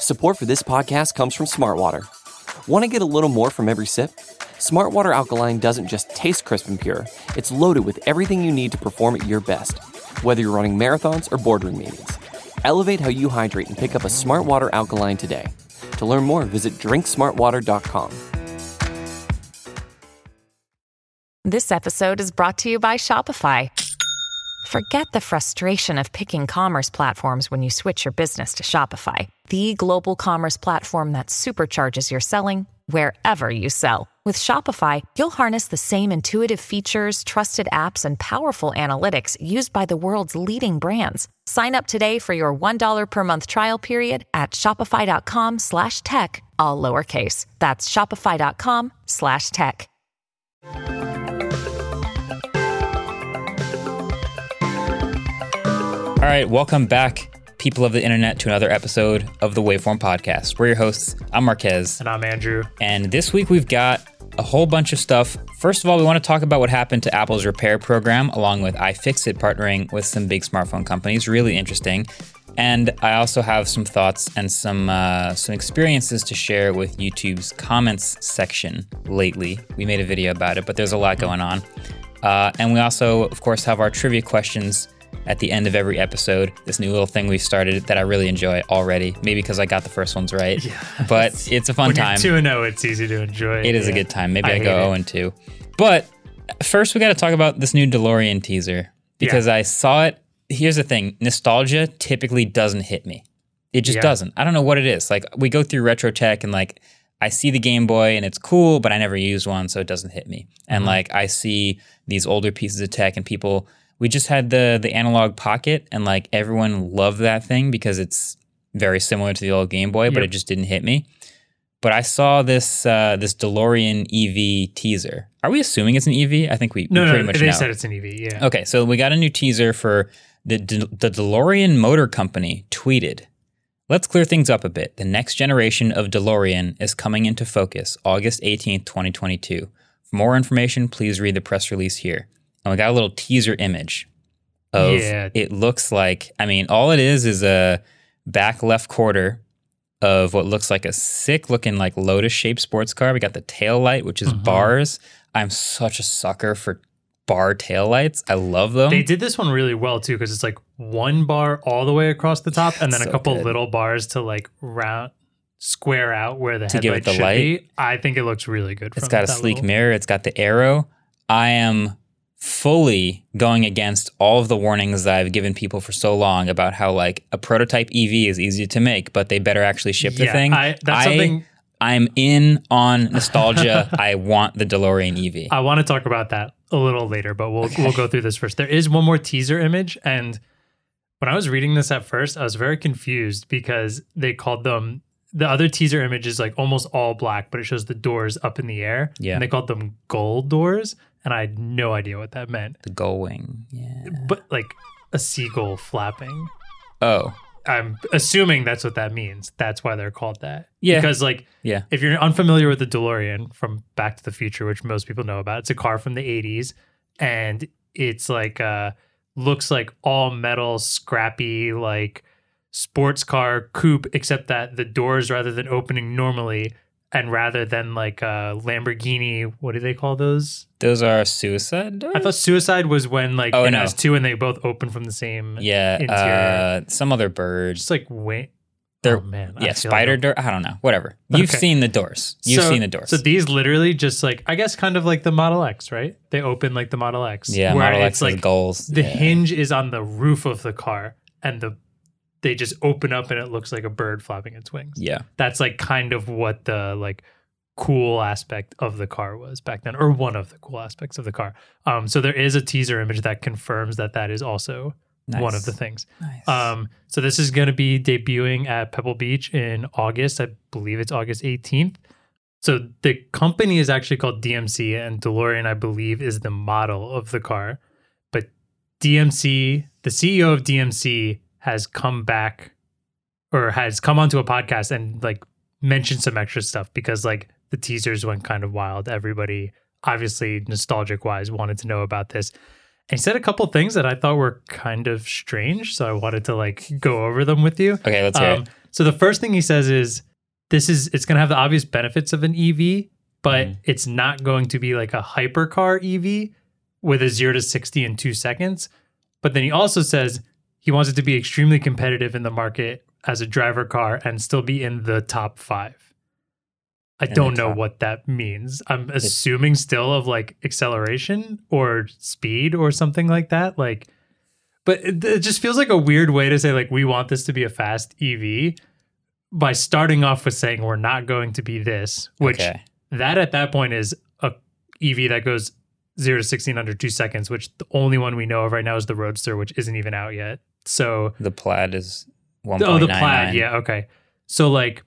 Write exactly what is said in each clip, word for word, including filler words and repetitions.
Support for this podcast comes from Smartwater. Want to get a little more from every sip? Smartwater Alkaline doesn't just taste crisp and pure, it's loaded with everything you need to perform at your best, whether you're running marathons or boardroom meetings. Elevate how you hydrate and pick up a Smartwater Alkaline today. To learn more, visit drink smartwater dot com. This episode is brought to you by Shopify. Forget the frustration of picking commerce platforms when you switch your business to Shopify, the global commerce platform that supercharges your selling wherever you sell. With Shopify, you'll harness the same intuitive features, trusted apps, and powerful analytics used by the world's leading brands. Sign up today for your one dollar per month trial period at shopify.com slash tech, all lowercase. That's shopify.com slash tech. All right, welcome back, people of the internet, to another episode of the Waveform Podcast. We're your hosts. I'm Marquez. And I'm Andrew. And this week we've got a whole bunch of stuff. First of all, we want to talk about what happened to Apple's repair program, along with iFixit partnering with some big smartphone companies. Really interesting. And I also have some thoughts and some uh, some experiences to share with YouTube's comments section lately. We made a video about it, but there's a lot going on. Uh, and we also, of course, have our trivia questions at the end of every episode. This new little thing we've started that I really enjoy already. Maybe because I got the first ones right. Yeah. But it's a fun when time. When you're two and oh, it's easy to enjoy. It is yeah. a good time. Maybe I, I go oh and two. But first, we got to talk about this new DeLorean teaser. Because yeah. I saw it. Here's the thing. Nostalgia typically doesn't hit me. It just yeah. doesn't. I don't know what it is. Like, we go through retro tech and, like, I see the Game Boy and it's cool, but I never used one, so it doesn't hit me. And, mm-hmm. like, I see these older pieces of tech and people... We just had the the analog pocket, and like everyone loved that thing because it's very similar to the old Game Boy, but yep. it just didn't hit me. But I saw this uh, this DeLorean E V teaser. Are we assuming it's an E V? I think we, no, we pretty no, much they know. said it's an E V, yeah. Okay, so we got a new teaser for the De- the DeLorean Motor Company tweeted, "Let's clear things up a bit. The next generation of DeLorean is coming into focus August eighteenth, twenty twenty-two. For more information, please read the press release here." And we got a little teaser image of yeah. it looks like, I mean, all it is is a back left quarter of what looks like a sick looking like Lotus shaped sports car. We got the tail light, which is mm-hmm. bars. I'm such a sucker for bar tail lights. I love them. They did this one really well too, because it's like one bar all the way across the top and then so a couple good. little bars to like round square out where the to give headlight it the should light. be. I think it looks really good. It's from got a that sleek little... mirror. It's got the arrow. I am fully going against all of the warnings that I've given people for so long about how like a prototype E V is easy to make, but they better actually ship the yeah, thing. I, that's I, something I'm in on nostalgia. I want the DeLorean E V. I want to talk about that a little later, but we'll okay. we'll go through this first. There is one more teaser image, and when I was reading this at first, I was very confused because they called them, the other teaser image is like almost all black, but it shows the doors up in the air. Yeah. And they called them gold doors. And I had no idea what that meant. The gull wing. Yeah. But like a seagull flapping. Oh. I'm assuming that's what that means. That's why they're called that. Yeah. Because like, yeah. if you're unfamiliar with the DeLorean from Back to the Future, which most people know about, it's a car from the eighties. And it's like, uh, looks like all metal, scrappy, like sports car coupe, except that the doors, rather than opening normally, and rather than like a Lamborghini, what do they call those? Those are suicide doors? I thought suicide was when like oh, it no. has two and they both open from the same yeah, interior. Uh, some other bird. Just like wait. They're, oh man. Yeah, spider like door. I don't know. Whatever. You've okay. seen the doors. You've so, seen the doors. So these literally just like, I guess kind of like the Model X, right? They open like the Model X. Yeah, where Model it's X has like goals. The yeah. hinge is on the roof of the car and the they just open up and it looks like a bird flapping its wings. Yeah. That's like kind of what the like cool aspect of the car was back then, or one of the cool aspects of the car. Um, so there is a teaser image that confirms that that is also nice. One of the things. Nice. Um, so this is going to be debuting at Pebble Beach in August. I believe it's August eighteenth. So the company is actually called D M C, and DeLorean, I believe, is the model of the car. But D M C, the C E O of D M C, has come back or has come onto a podcast and like mentioned some extra stuff because like the teasers went kind of wild. Everybody, obviously nostalgic wise, wanted to know about this. And he said a couple things that I thought were kind of strange. So I wanted to like go over them with you. Okay, let's hear Um, it. so the first thing he says is, this is, it's going to have the obvious benefits of an E V, but Mhm. it's not going to be like a hypercar E V with a zero to sixty in two seconds. But then he also says he wants it to be extremely competitive in the market as a driver car and still be in the top five. I In the don't know top- what that means. I'm assuming still of like acceleration or speed or something like that. Like, but it, it just feels like a weird way to say like, we want this to be a fast E V by starting off with saying we're not going to be this, which Okay. that at that point is a E V that goes zero to sixty in under two seconds, which the only one we know of right now is the Roadster, which isn't even out yet. So, The Plaid is one oh, point the nine nine. Plaid. Yeah. Okay. So like,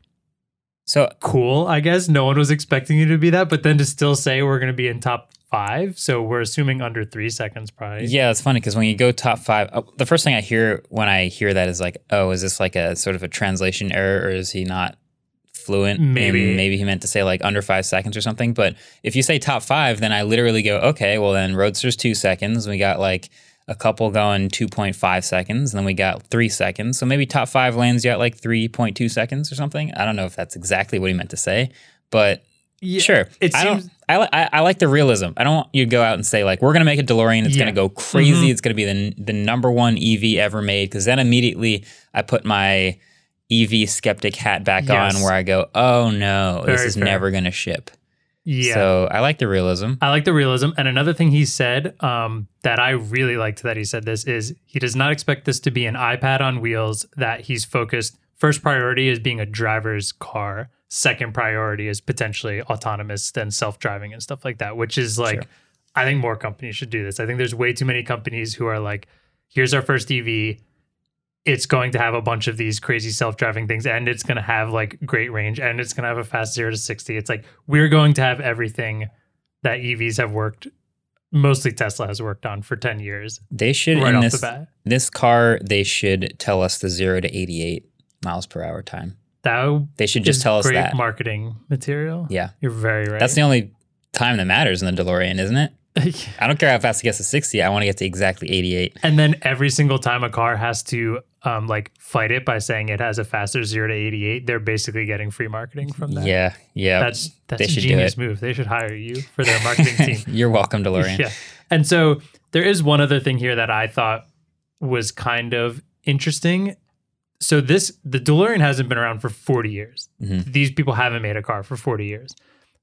So cool, I guess. No one was expecting you to be that, but then to still say we're going to be in top five. So we're assuming under three seconds, probably. yeah, it's funny because when you go top five, oh, the first thing I hear when I hear that is like, oh, is this like a sort of a translation error, or is he not fluent? Maybe. And maybe he meant to say like under five seconds or something. But if you say top five, then I literally go, okay, well then Roadster's two seconds. We got like a couple going two point five seconds, and then we got three seconds. So maybe top five lanes, you got like three point two seconds or something. I don't know if that's exactly what he meant to say, but Yeah, sure. It I seems don't. I, li- I I like the realism. I don't want you to go out and say like we're gonna make a DeLorean. It's Yeah. gonna go crazy. Mhm. It's gonna be the the number one E V ever made. Because then immediately I put my E V skeptic hat back Yes. on, where I go, oh no, this Very is fair. never gonna ship. yeah. So I like the realism. I like the realism. And another thing he said um, that I really liked that he said this is he does not expect this to be an iPad on wheels, that he's focused. First priority is being a driver's car. Second priority is potentially autonomous, then self-driving and stuff like that, which is like, Sure. I think more companies should do this. I think there's way too many companies who are like, here's our first E V. It's going to have a bunch of these crazy self-driving things, and it's going to have like great range, and it's going to have a fast zero to sixty. It's like, we're going to have everything that E Vs have worked, mostly Tesla has worked on for ten years. They should Right in off this the bat. this car. They should tell us the zero to eighty-eight miles per hour time. That They should just is tell us great that. marketing material. Yeah, You're very right. that's the only time that matters in the DeLorean, isn't it? I don't care how fast it gets to sixty. I want to get to exactly eighty-eight. And then every single time a car has to um, like fight it by saying it has a faster zero to eighty-eight, they're basically getting free marketing from that. Yeah, yeah. That's that's They a should do genius it. move. They should hire you for their marketing team. You're welcome, DeLorean. Yeah. And so there is one other thing here that I thought was kind of interesting. So this the DeLorean hasn't been around for forty years. Mhm. These people haven't made a car for forty years.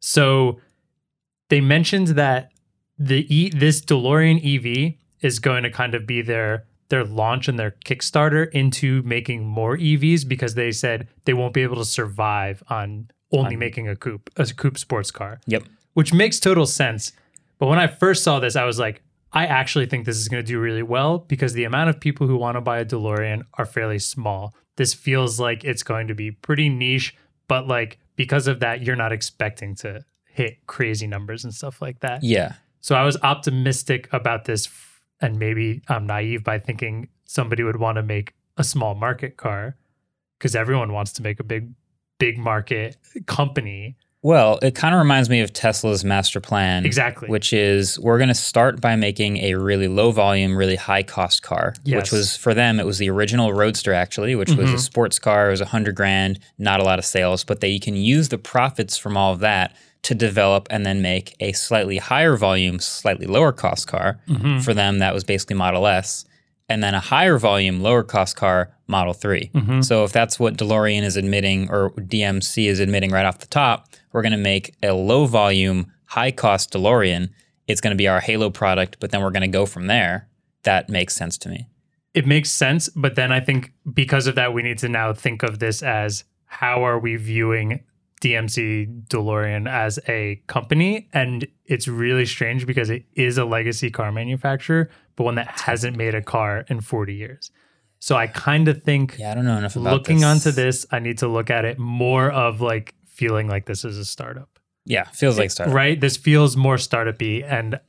So they mentioned that the e, this DeLorean E V is going to kind of be their their launch and their Kickstarter into making more E Vs, because they said they won't be able to survive on only On- making a coupe, a coupe sports car. Yep. Which makes total sense. But when I first saw this, I was like, I actually think this is going to do really well, because the amount of people who want to buy a DeLorean are fairly small. This feels like it's going to be pretty niche, but like because of that, you're not expecting to hit crazy numbers and stuff like that. Yeah. So I was optimistic about this, f- and maybe I'm naive by thinking somebody would want to make a small market car, because everyone wants to make a big, big market company. Well, it kind of reminds me of Tesla's master plan. Exactly. Which is we're going to start by making a really low volume, really high cost car, Yes. which was for them, it was the original Roadster actually, which was a Mhm. sports car. It was a hundred grand, not a lot of sales, but they can use the profits from all of that to develop and then make a slightly higher volume, slightly lower cost car. Mhm. For them, that was basically Model S. And then a higher volume, lower cost car, Model three. Mhm. So if that's what DeLorean is admitting, or D M C is admitting right off the top, we're going to make a low volume, high cost DeLorean. It's going to be our Halo product, but then we're going to go from there. That makes sense to me. It makes sense, but then I think because of that, we need to now think of this as, how are we viewing D M C DeLorean as a company? And it's really strange because it is a legacy car manufacturer, but one that hasn't made a car in forty years. So I kind of think Yeah, I don't know enough about looking this. onto this, I need to look at it more of like feeling like this is a startup. Yeah, feels like startup. Right? This feels more startup-y, and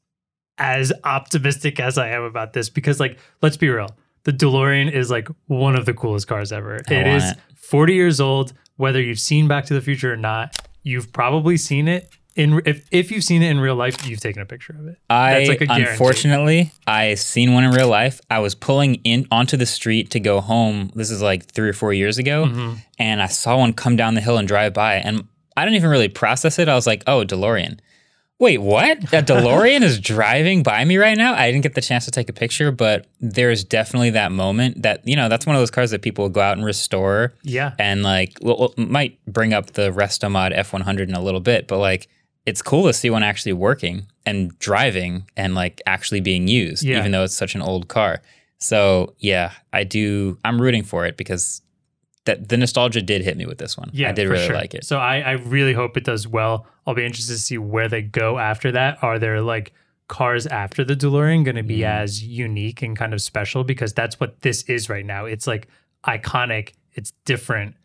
as optimistic as I am about this, because like, let's be real, the DeLorean is like one of the coolest cars ever. I It want is it. forty years old. Whether you've seen Back to the Future or not, you've probably seen it in if if you've seen it in real life, you've taken a picture of it. I That's like a guarantee. Unfortunately, I seen one in real life. I was pulling in onto the street to go home. This is like three or four years ago, mm-hmm. and I saw one come down the hill and drive by, and I didn't even really process it. I was like, "Oh, DeLorean." Wait, what? A DeLorean is driving by me right now? I didn't get the chance to take a picture, but there's definitely that moment that, you know, that's one of those cars that people will go out and restore. Yeah. And like, well, might bring up the Restomod F one hundred in a little bit, but like, it's cool to see one actually working and driving and like actually being used, yeah. even though it's such an old car. So yeah, I do, I'm rooting for it because that the nostalgia did hit me with this one. Yeah, I did for really sure. like it. So I, I really hope it does well. I'll be interested to see where they go after that. Are there like cars after the DeLorean going to be mm. as unique and kind of special? Because that's what this is right now. It's like iconic. It's different.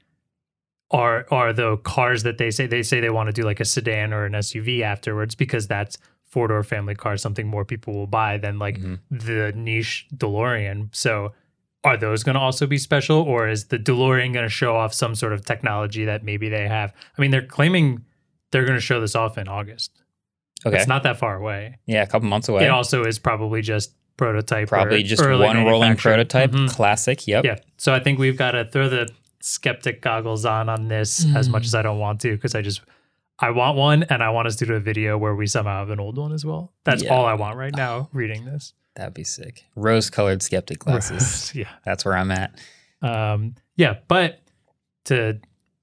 Are are the cars that they say they say they want to do like a sedan or an S U V afterwards because that's four-door family car, something more people will buy than like mm-hmm. the niche DeLorean. So are those going to also be special, or is the DeLorean going to show off some sort of technology that maybe they have? I mean, they're claiming they're going to show this off in August. Okay. It's not that far away. Yeah, a couple months away. It also is probably just prototype. Probably just one rolling prototype. Mm-hmm. Classic. Yep. Yeah. So I think we've got to throw the skeptic goggles on on this mm. as much as I don't want to, because I just, I want one and I want us to do a video where we somehow have an old one as well. That's yeah. all I want right now reading this. That'd be sick. Rose-colored skeptic glasses. yeah. That's where I'm at. Um, yeah, but to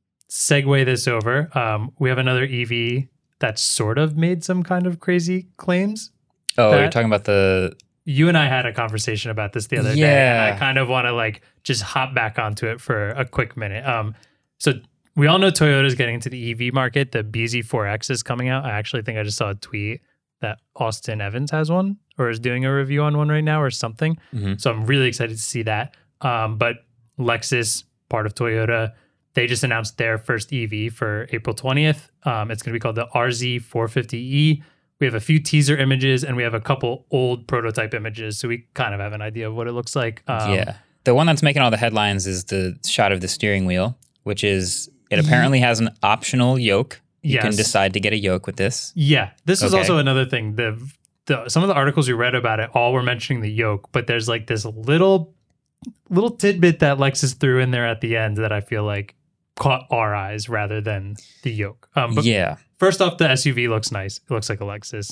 segue this over, um, we have another E V that sort of made some kind of crazy claims. Oh, you're talking about the... You and I had a conversation about this the other yeah. day, and I kind of want to like just hop back onto it for a quick minute. Um, so we all know Toyota's getting into the E V market. The B Z four X is coming out. I actually think I just saw a tweet that Austin Evans has one or is doing a review on one right now or something. Mm-hmm. So I'm really excited to see that. Um, but Lexus, part of Toyota, they just announced their first E V for April twentieth. Um, it's going to be called the R Z four fifty E. We have a few teaser images and we have a couple old prototype images. So we kind of have an idea of what it looks like. Um, yeah. The one that's making all the headlines is the shot of the steering wheel, which is, it apparently has an optional yoke. You yes. can decide to get a yoke with this. Yeah. This is okay. also another thing. The, the Some of the articles we read about it all were mentioning the yoke, but there's like this little, little tidbit that Lexus threw in there at the end that I feel like caught our eyes rather than the yoke. Um, but yeah. First off, the S U V looks nice. It looks like a Lexus.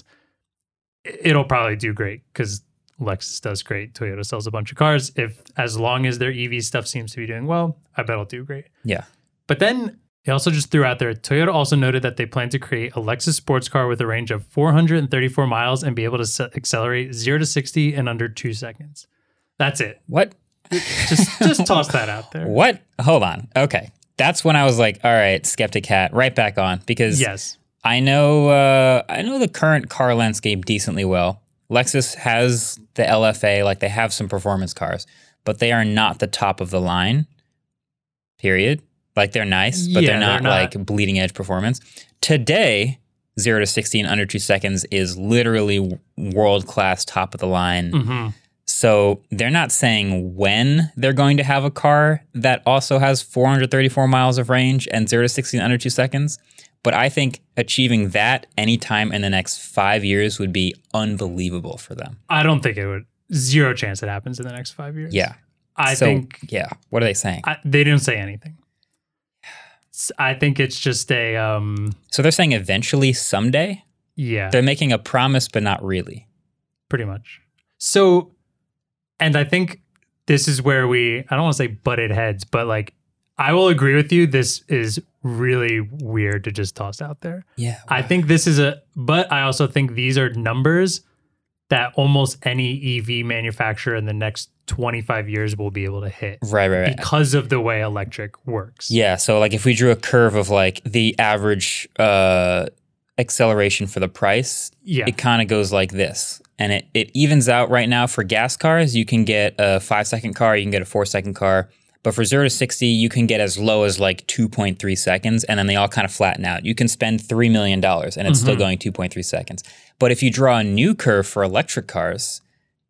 It'll probably do great because Lexus does great. Toyota sells a bunch of cars. If as long as their E V stuff seems to be doing well, I bet it'll do great. Yeah. But then they also just threw out there, Toyota also noted that they plan to create a Lexus sports car with a range of four hundred thirty-four miles and be able to se- accelerate zero to sixty in under two seconds. That's it. What? Just just toss that out there. What? Hold on. Okay. That's when I was like, all right, Skeptic Hat, right back on. Because yes. I know uh, I know the current car landscape decently well. Lexus has the L F A, like they have some performance cars, but they are not the top of the line, period. Like they're nice, but yeah, they're, not, they're not like bleeding edge performance. Today, zero to sixty in under two seconds is literally world-class, top of the line. Mm-hmm. So they're not saying when they're going to have a car that also has four hundred thirty-four miles of range and zero to sixty in under two seconds. But I think achieving that anytime in the next five years would be unbelievable for them. I don't think it would. Zero chance it happens in the next five years. Yeah. I so, think. Yeah. What are they saying? I, they didn't say anything. I think it's just a. Um, so they're saying eventually, someday? Yeah. They're making a promise, but not really. Pretty much. So. And I think this is where we, I don't want to say butted heads, but like, I will agree with you. This is really weird to just toss out there. Yeah. Wow. I think this is a, but I also think these are numbers that almost any E V manufacturer in the next twenty-five years will be able to hit. Right, right, right. Because of the way electric works. Yeah. So like if we drew a curve of like the average uh, acceleration for the price, yeah. it kind of goes like this. And it, it evens out right now for gas cars. You can get a five second car, you can get a four second car. But for zero to sixty, you can get as low as like two point three seconds. And then they all kind of flatten out. You can spend three million dollars and it's mm-hmm. still going two point three seconds. But if you draw a new curve for electric cars,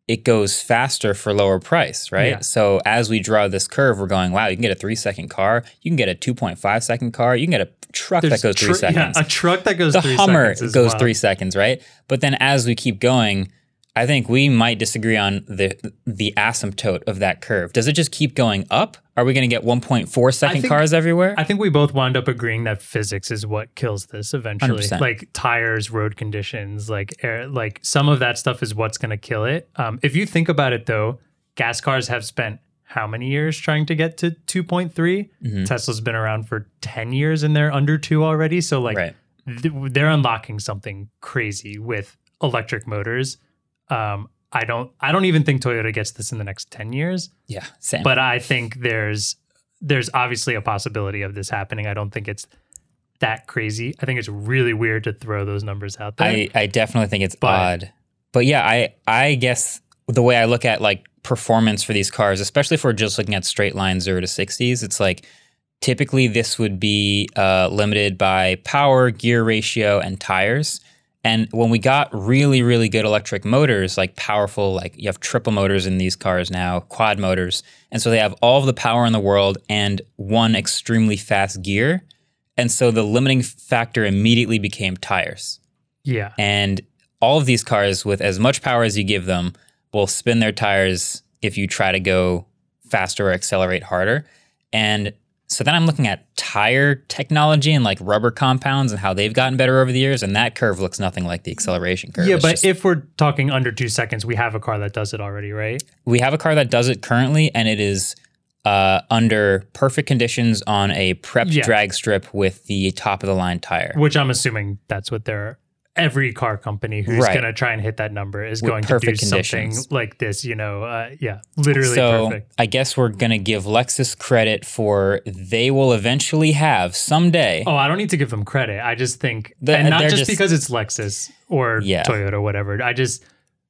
it goes faster for lower price, right? Yeah. So as we draw this curve, we're going, wow, you can get a three second car, you can get a two point five second car, you can get a truck There's that goes three tr- seconds. Yeah, a truck that goes the three Hummer seconds. goes wild. three seconds, right? But then as we keep going, I think we might disagree on the the asymptote of that curve. Does it just keep going up? Are we going to get one point four second think- cars everywhere? I think we both wound up agreeing that physics is what kills this eventually. one hundred percent. Like tires, road conditions, like air, like some of that stuff is what's going to kill it. Um, if you think about it though, gas cars have spent how many years trying to get to two point three? Mm-hmm. Tesla's been around for ten years and they're under two already. So like Right. th- they're unlocking something crazy with electric motors. Um, I don't I don't even think Toyota gets this in the next ten years. Yeah, same. But I think there's there's obviously a possibility of this happening. I don't think it's that crazy. I think it's really weird to throw those numbers out there. I, I definitely think it's But- odd. But yeah, I I guess the way I look at like performance for these cars, especially if we're just looking at straight line zero to sixties, it's like typically this would be uh, limited by power, gear ratio, and tires. And when we got really, really good electric motors, like powerful, like you have triple motors in these cars now, quad motors. And so they have all of the power in the world and one extremely fast gear. And so the limiting factor immediately became tires. yeah. And all of these cars, with as much power as you give them, will spin their tires if you try to go faster or accelerate harder. And so then I'm looking at tire technology and like rubber compounds and how they've gotten better over the years. And that curve looks nothing like the acceleration curve. Yeah, It's but just- if we're talking under two seconds, we have a car that does it already, right? we have a car that does it currently, and it is uh, under perfect conditions on a prepped Yeah. drag strip with the top of the line tire. Which I'm assuming that's what they're every car company who's Right. going to try and hit that number is With going to do perfect something conditions. like this, you know, uh, yeah, literally so perfect. I guess we're going to give Lexus credit for they will eventually have someday. Oh, I don't need to give them credit. I just think, The- and not they're just, just- because it's Lexus or Yeah. Toyota or whatever. I just,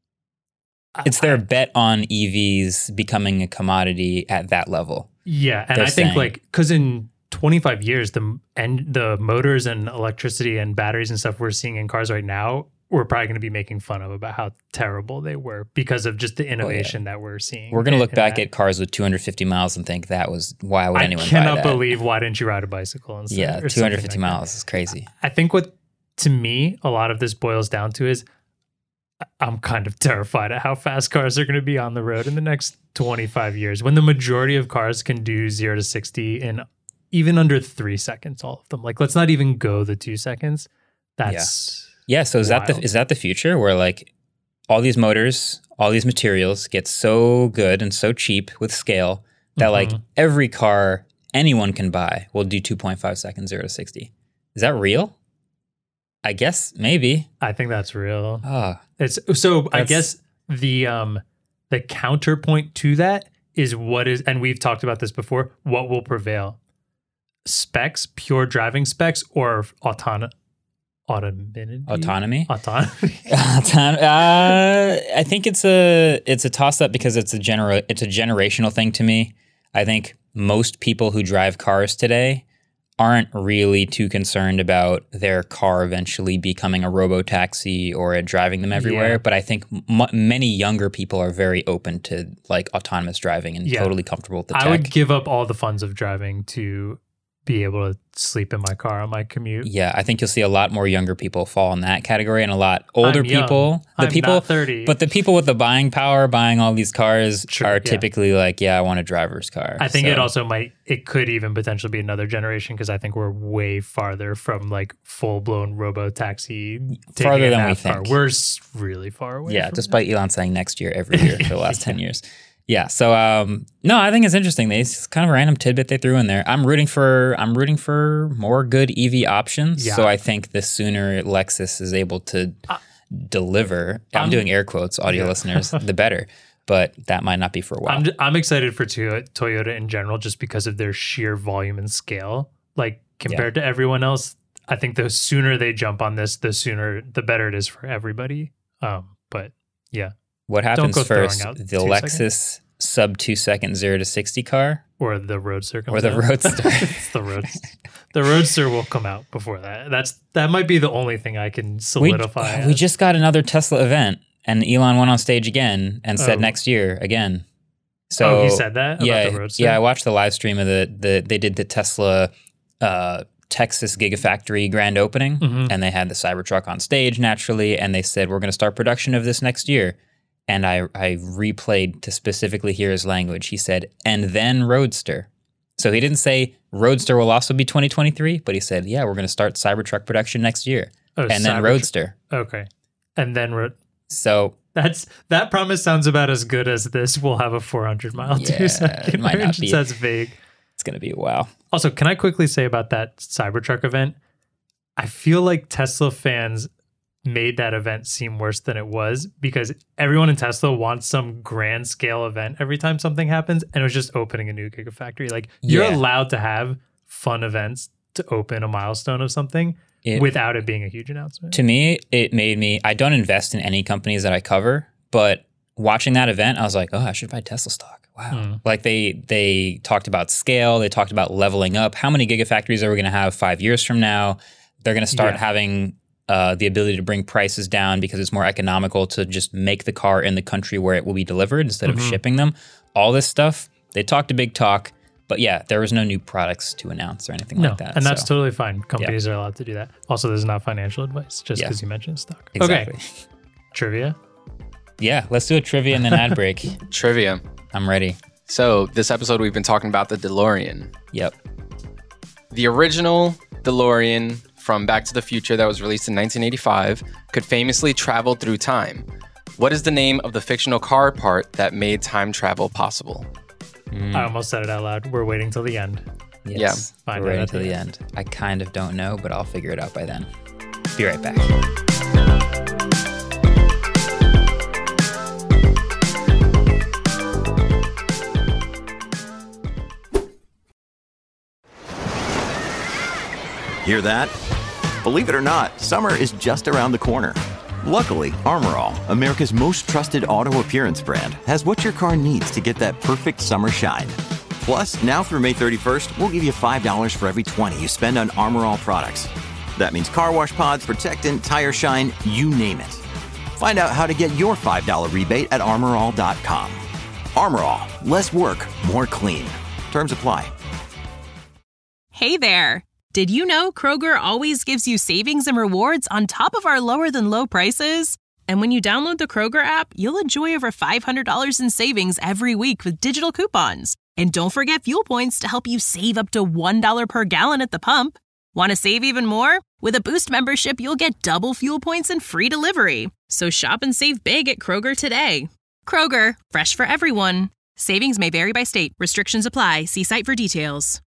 It's their bet on E Vs becoming a commodity at that level. yeah. And they're I think saying. like, because in twenty-five years, the and the motors and electricity and batteries and stuff we're seeing in cars right now, we're probably going to be making fun of about how terrible they were because of just the innovation that we're seeing. We're going to look in back that. at cars with two hundred fifty miles and think that was, why would I anyone buy cannot that? believe why didn't you ride a bicycle instead? Yeah, or two something hundred fifty like that. miles is crazy. I think what, to me, a lot of this boils down to is I- I'm kind of terrified at how fast cars are going to be on the road in the next twenty-five years when the majority of cars can do zero to sixty in even under three seconds, all of them. Like, let's not even go the two seconds. That's Yeah, so is that Wild. the is that the future where like all these motors, all these materials get so good and so cheap with scale that like Mhm. every car anyone can buy will do two point five seconds zero to sixty. Is that real? I guess maybe. I think that's real. Ah, It's so I That's- guess the um the counterpoint to that is what is, and we've talked about this before, what will prevail? Specs, pure driving specs, or autonomous autonomy? autonomy. Autonomy. Auton- uh, I think it's a it's a toss up because it's a genera- it's a generational thing to me. I think most people who drive cars today aren't really too concerned about their car eventually becoming a robo-taxi or it driving them everywhere. Yeah. But I think m- many younger people are very open to like autonomous driving and Yeah. totally comfortable with the I tech. would give up all the funds of driving to be able to sleep in my car on my commute. Yeah, I think you'll see a lot more younger people fall in that category and a lot older I'm young. people. The I'm people not thirty. But the people with the buying power buying all these cars Sure, are yeah. typically like, yeah, I want a driver's car. I think So, it also might, it could even potentially be another generation because I think we're way farther from like full blown robo taxi. Farther than we think. We're s- really far away. Yeah, from despite Elon saying next year every year for the last ten years. Yeah, so um, no, I think it's interesting. They, it's kind of a random tidbit they threw in there. I'm rooting for I'm rooting for more good E V options. Yeah. So I think the sooner Lexus is able to deliver, I'm, I'm- doing air quotes, audio Yeah. listeners, the better. But that might not be for a while. I'm, j- I'm excited for to- Toyota in general just because of their sheer volume and scale. Like compared to everyone else, I think the sooner they jump on this, the sooner, the better it is for everybody. Um, but yeah, What happens go throwing first? out The two Lexus sub two second zero to sixty car or the Roadster comes or the out. Roadster? It's the Roadster. The Roadster will come out before that. That's that might be the only thing I can we, solidify. we as. just got another Tesla event And Elon went on stage again and said Oh. next year again. So oh, he said that about yeah, the Roadster? yeah. I watched the live stream of the the they did the Tesla uh, Texas Gigafactory grand opening, Mhm. and they had the Cybertruck on stage naturally, and they said we're going to start production of this next year. And I I replayed to specifically hear his language. He said, "And then Roadster." So he didn't say Roadster will also be twenty twenty-three, but he said, "Yeah, we're going to start Cybertruck production next year." Oh, and then Cybertruck- Roadster. Okay. And then ro- So that's that promise sounds about as good as this. We'll have a four hundred mile Yeah, two second it might not range. be. That's vague. it's going to be wow. Also, can I quickly say about that Cybertruck event? I feel like Tesla fans made that event seem worse than it was because everyone in Tesla wants some grand scale event every time something happens, and it was just opening a new Gigafactory. Like you're Yeah. allowed to have fun events to open a milestone of something It- without it being a huge announcement. To me, it made me, I don't invest in any companies that I cover, but watching that event, I was like, oh, I should buy Tesla stock. Wow. Mm. Like they they talked about scale, they talked about leveling up. How many gigafactories are we going to have five years from now? They're going to start Yeah. having uh, the ability to bring prices down because it's more economical to just make the car in the country where it will be delivered instead Mhm. of shipping them. All this stuff, they talked a big talk, but yeah, there was no new products to announce or anything No, like that. and that's so. totally fine. Companies are allowed to do that. Also, this is not financial advice, just Yeah. because you mentioned stock. Exactly. Okay, trivia. Yeah, let's do a trivia and then ad break. Trivia. I'm ready. So this episode, we've been talking about the DeLorean. Yep. The original DeLorean from Back to the Future that was released in nineteen eighty-five could famously travel through time. What is the name of the fictional car part that made time travel possible? I almost said it out loud. We're waiting till the end. Yes. Yeah. Find We're out right at until the the end. I kind of don't know, but I'll figure it out by then. Be right back. Hear that? Believe it or not, summer is just around the corner. Luckily, Armor All, America's most trusted auto appearance brand, has what your car needs to get that perfect summer shine. Plus, now through May thirty-first, we'll give you five dollars for every twenty you spend on Armor All products. That means car wash pods, protectant, tire shine, you name it. Find out how to get your five dollars rebate at armor all dot com. Armor All, less work, more clean. Terms apply. Hey there! Did you know Kroger always gives you savings and rewards on top of our lower than low prices? And when you download the Kroger app, you'll enjoy over five hundred dollars in savings every week with digital coupons. And don't forget fuel points to help you save up to one dollar per gallon at the pump. Want to save even more? With a Boost membership, you'll get double fuel points and free delivery. So shop and save big at Kroger today. Kroger, fresh for everyone. Savings may vary by state. Restrictions apply. See site for details.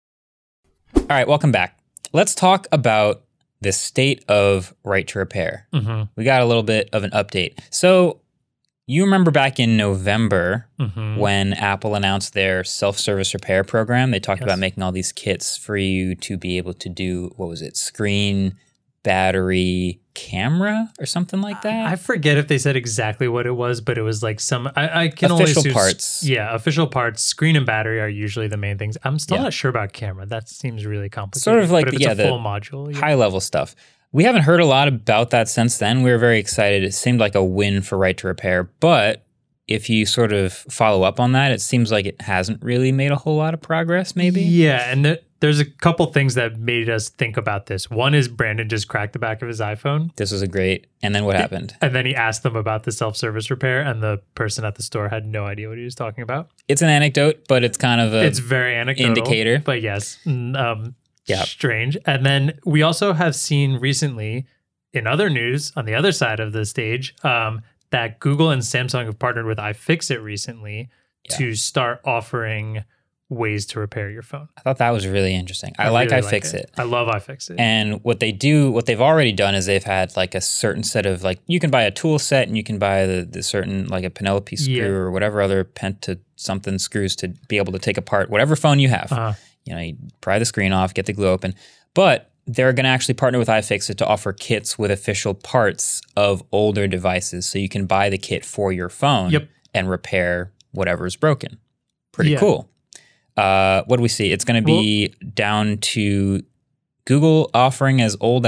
All right, welcome back. Let's talk about the state of right to repair. Mm-hmm. We got a little bit of an update. So you remember back in November Mm-hmm. when Apple announced their self-service repair program, they talked Yes. about making all these kits for you to be able to do, what was it, screen, battery, camera, or something like that? I forget if they said exactly what it was, but it was like some. I, I can Official only assume, parts. Yeah, official parts. Screen and battery are usually the main things. I'm still Yeah. not sure about camera. That seems really complicated. Sort of like but if the- it's yeah, a the full module. Yeah. High level stuff. We haven't heard a lot about that since then. We were very excited. It seemed like a win for right to repair. But if you sort of follow up on that, it seems like it hasn't really made a whole lot of progress, maybe. Yeah, and there, there's a couple things that made us think about this. One is Brandon just cracked the back of his iPhone, This was a great. And then what happened? and then he asked them about the self-service repair, and the person at the store had no idea what he was talking about. It's an anecdote, but it's kind of a. It's very anecdotal, indicator. but yes, mm, um, Yeah. strange. And then we also have seen recently, in other news on the other side of the stage, um, that Google and Samsung have partnered with iFixit recently Yeah. to start offering ways to repair your phone. I thought that was really interesting. I, like really iFixit. I love iFixit. And what they do, what they've already done is they've had like a certain set of like, you can buy a tool set and you can buy the, the certain like a Penelope screw Yeah. or whatever other penta something screws to be able to take apart whatever phone you have. Uh-huh. You know, you pry the screen off, get the glue open. But they're going to actually partner with iFixit to offer kits with official parts of older devices. So you can buy the kit for your phone Yep. and repair whatever is broken. Pretty Yeah. cool. Uh, what do we see? It's going to be down to Google offering as old as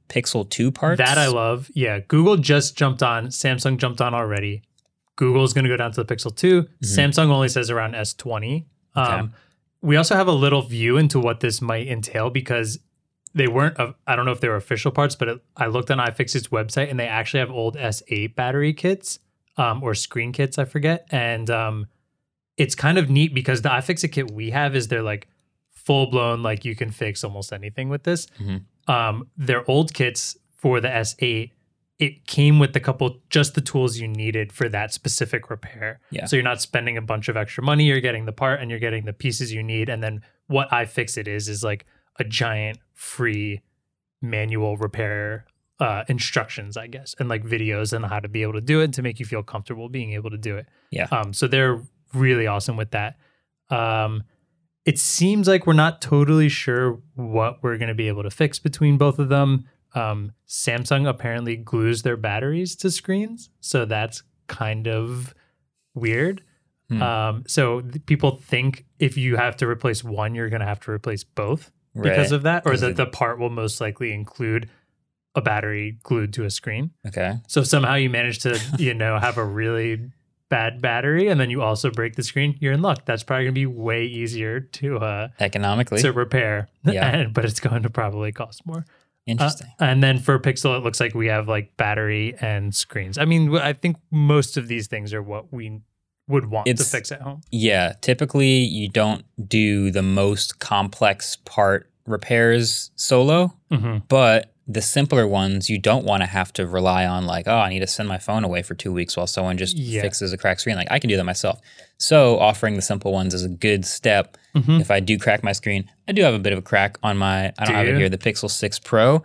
Pixel two parts. That I love. Yeah, Google just jumped on. Samsung jumped on already. Google's going to go down to the Pixel two. Mm-hmm. Samsung only says around S twenty. Okay. Um, we also have a little view into what this might entail because they weren't, uh, I don't know if they were official parts, but it, I looked on iFixit's website and they actually have old S eight battery kits um, or screen kits, I forget. And um, it's kind of neat because the iFixit kit we have is they're like full blown, like you can fix almost anything with this. Mm-hmm. Um, their old kits for the S eight, it came with a couple, just the tools you needed for that specific repair. Yeah. So you're not spending a bunch of extra money. You're getting the part and you're getting the pieces you need. And then what iFixit is, is like a giant free manual repair uh, instructions, I guess, and like videos on how to be able to do it to make you feel comfortable being able to do it. Yeah. Um. So they're really awesome with that. Um. It seems like we're not totally sure what we're going to be able to fix between both of them. Um, Samsung apparently glues their batteries to screens, so that's kind of weird. Hmm. Um, so th- people think if you have to replace one, you're going to have to replace both because right. of that, or that it... the part will most likely include a battery glued to a screen. Okay. So if somehow you manage to, you know, have a really bad battery and then you also break the screen, you're in luck. That's probably going to be way easier to uh, economically to repair. Yeah, and, but it's going to probably cost more. Interesting. Uh, and then for Pixel, it looks like we have like battery and screens. I mean, I think most of these things are what we would want it's, to fix at home. Yeah. Typically, you don't do the most complex part repairs solo, mm-hmm. but the simpler ones, you don't want to have to rely on like, oh, I need to send my phone away for two weeks while someone just yeah. fixes a cracked screen. Like I can do that myself. So offering the simple ones is a good step. Mm-hmm. If I do crack my screen, I do have a bit of a crack on my, I don't do have you? it here, the Pixel six Pro.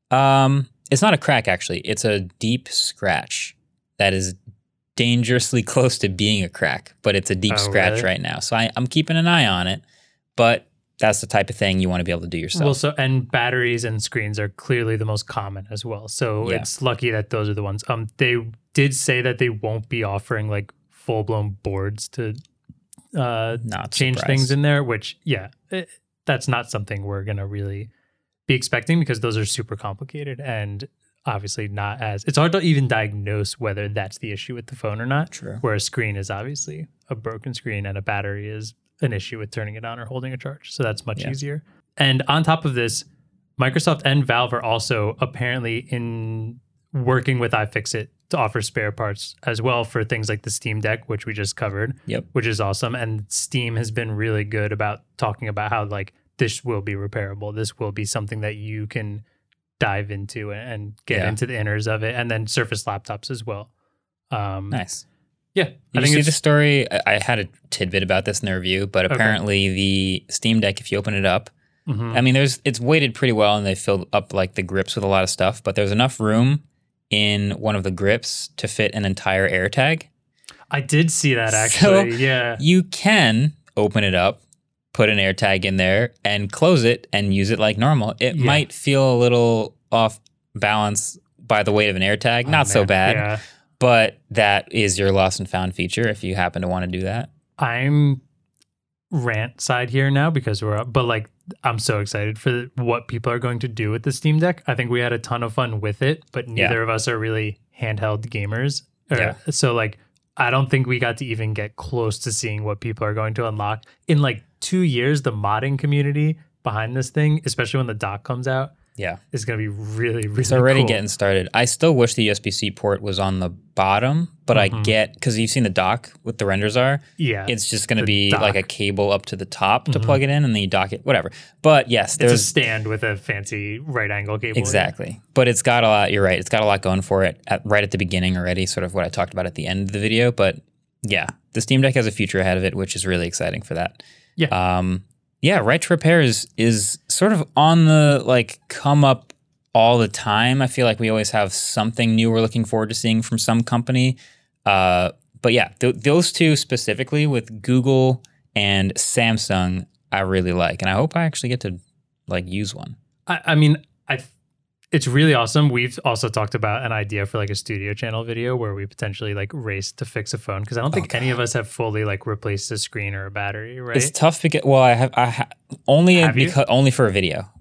Um, it's not a crack actually. It's a deep scratch that is dangerously close to being a crack, but it's a deep oh, scratch really? right now. So I, I'm keeping an eye on it, but that's the type of thing you want to be able to do yourself. Well, so and batteries and screens are clearly the most common as well. So yeah. it's lucky that those are the ones. Um, they did say that they won't be offering like full blown boards to uh not change surprised. things in there. Which yeah, it, that's not something we're gonna really be expecting because those are super complicated and obviously not as. It's hard to even diagnose whether that's the issue with the phone or not. True. Where a screen is obviously a broken screen and a battery is an issue with turning it on or holding a charge. So that's much yeah. easier. And on top of this, Microsoft and Valve are also apparently in working with iFixit to offer spare parts as well for things like the Steam Deck, which we just covered, yep. which is awesome. And Steam has been really good about talking about how like this will be repairable. This will be something that you can dive into and get yeah. into the inners of it. And then Surface laptops as well. Um, nice. Yeah. Did I you think see it's, the story? I I had a tidbit about this in the review, but apparently okay. the Steam Deck, if you open it up, mm-hmm. I mean, there's it's weighted pretty well and they filled up like the grips with a lot of stuff, but there's enough room in one of the grips to fit an entire AirTag. I did see that actually, so yeah. You can open it up, put an AirTag in there and close it and use it like normal. It yeah. might feel a little off balance by the weight of an AirTag, oh, not man. so bad. Yeah. But that is your lost and found feature if you happen to want to do that. I'm rant side here now because we're up, but like I'm so excited for what people are going to do with the Steam Deck. I think we had a ton of fun with it, but neither yeah. of us are really handheld gamers. Or, yeah. So like I don't think we got to even get close to seeing what people are going to unlock. In like two years, the modding community behind this thing, especially when the dock comes out, yeah, is going to be really, really It's already cool. getting started. I still wish the U S B C port was on the bottom, but mm-hmm. I get, because you've seen the dock with the renders are. Yeah. It's just going to the be dock. like a cable up to the top to mm-hmm. plug it in and then you dock it, whatever. But yes, there's it's a stand with a fancy right angle cable. Exactly. But it's got a lot, you're right, it's got a lot going for it at, right at the beginning already, sort of what I talked about at the end of the video. But yeah, the Steam Deck has a future ahead of it, which is really exciting for that. Yeah. Um, yeah, Right to Repair is, is sort of on the like come up all the time. I feel like we always have something new we're looking forward to seeing from some company. Uh, but yeah, th- those two specifically with Google and Samsung, I really like. And I hope I actually get to like use one. I, I mean, I it's really awesome. We've also talked about an idea for like a studio channel video where we potentially like race to fix a phone. Cause I don't think oh, any of us have fully like replaced a screen or a battery, right? It's tough because, well, I have, I ha- only, Have you? because, only for a video.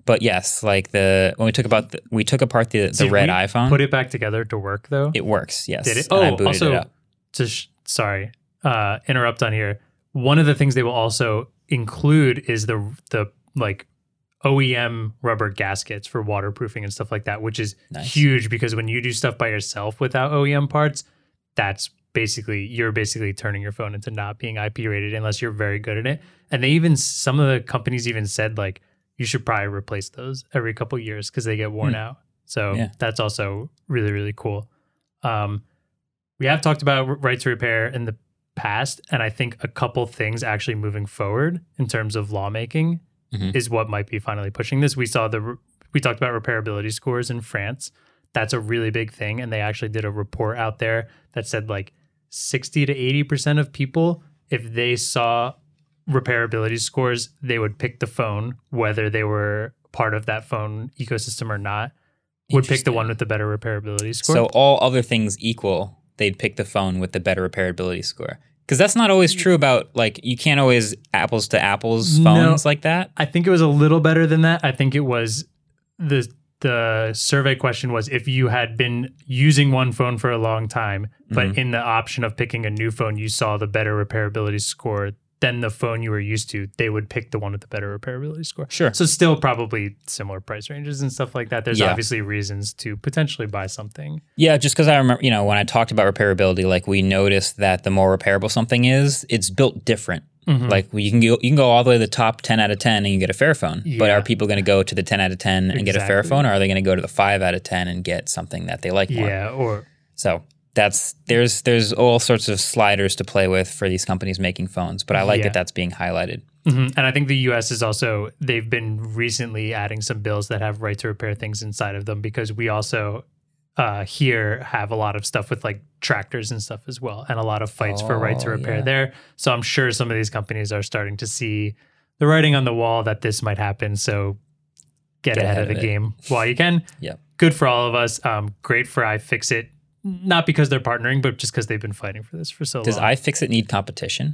But yes, like the when we took about the, we took apart the, the Did red we iPhone. Put it back together to work though. It works. Yes. Did it? And I Oh, booted also, it up. to sh- sorry, uh, interrupt on here. One of the things they will also include is the the like O E M rubber gaskets for waterproofing and stuff like that, which is Nice. huge because when you do stuff by yourself without O E M parts, that's basically you're basically turning your phone into not being I P rated unless you're very good at it. And they even some of the companies even said like you should probably replace those every couple of years because they get worn Hmm. out. So Yeah. that's also really really cool. Um, we have talked about r- right to repair in the past, and I think a couple things actually moving forward in terms of lawmaking Mhm. is what might be finally pushing this. We saw the re- we talked about repairability scores in France. That's a really big thing, and they actually did a report out there that said like sixty to eighty percent of people, if they saw repairability scores, they would pick the phone, whether they were part of that phone ecosystem or not, would pick the Interesting. one with the better repairability score. So all other things equal, they'd pick the phone with the better repairability score. Because that's not always true about, like, you can't always apples to apples No. phones like that. I think it was a little better than that. I think it was the the survey question was if you had been using one phone for a long time, but Mm-hmm. in the option of picking a new phone, you saw the better repairability score than the phone you were used to, they would pick the one with the better repairability score. Sure. So still probably similar price ranges and stuff like that. There's Yeah. obviously reasons to potentially buy something. Yeah, just because I remember, you know, when I talked about repairability, like we noticed that the more repairable something is, it's built different. Mm-hmm. Like you can go, you can go all the way to the top ten out of ten and you get a Fairphone. But Yeah. are people going to go to the ten out of ten and get a Exactly. Fairphone, or are they going to go to the five out of ten and get something that they like more? Yeah, or So that's there's there's all sorts of sliders to play with for these companies making phones. But I like Yeah. that that's being highlighted. Mhm. And I think the U S is also, they've been recently adding some bills that have right to repair things inside of them because we also uh, here have a lot of stuff with like tractors and stuff as well, and a lot of fights for right to Oh, repair yeah. there. So I'm sure some of these companies are starting to see the writing on the wall that this might happen. So get, Get ahead, ahead of the of it. game while you can. Yep. Good for all of us. Um, great for iFixit, not because they're partnering, but just because they've been fighting for this for so Does long. iFixit need competition?